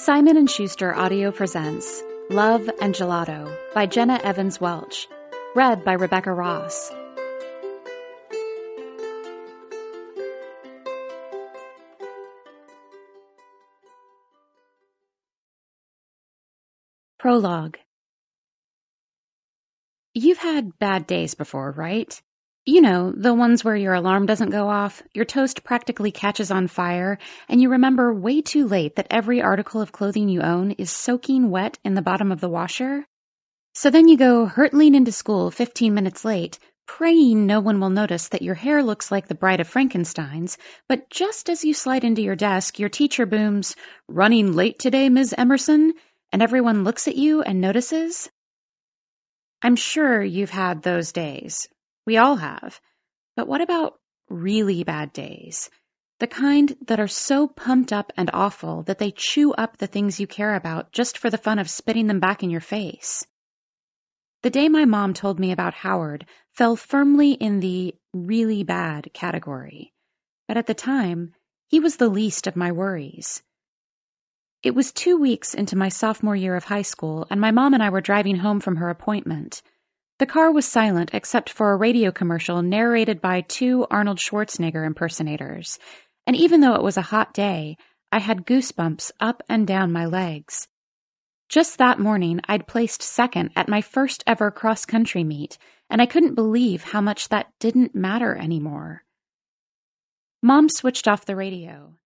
Simon & Schuster Audio presents Love and Gelato by Jenna Evans Welch, read by Rebecca Ross. Prologue. You've had bad days before, right? You know, the ones where your alarm doesn't go off, your toast practically catches on fire, and you remember way too late that every article of clothing you own is soaking wet in the bottom of the washer. So then you go hurtling into school 15 minutes late, praying no one will notice that your hair looks like the Bride of Frankenstein's, but just as you slide into your desk, your teacher booms, "Running late today, Ms. Emerson?" and everyone looks at you and notices. I'm sure you've had those days. We all have. But what about really bad days? The kind that are so pumped up and awful that they chew up the things you care about just for the fun of spitting them back in your face. The day my mom told me about Howard fell firmly in the really bad category. But at the time, he was the least of my worries. It was 2 weeks into my sophomore year of high school, and my mom and I were driving home from her appointment. The car was silent except for a radio commercial narrated by 2 Arnold Schwarzenegger impersonators, and even though it was a hot day, I had goosebumps up and down my legs. Just that morning, I'd placed second at my first ever cross-country meet, and I couldn't believe how much that didn't matter anymore. Mom switched off the radio.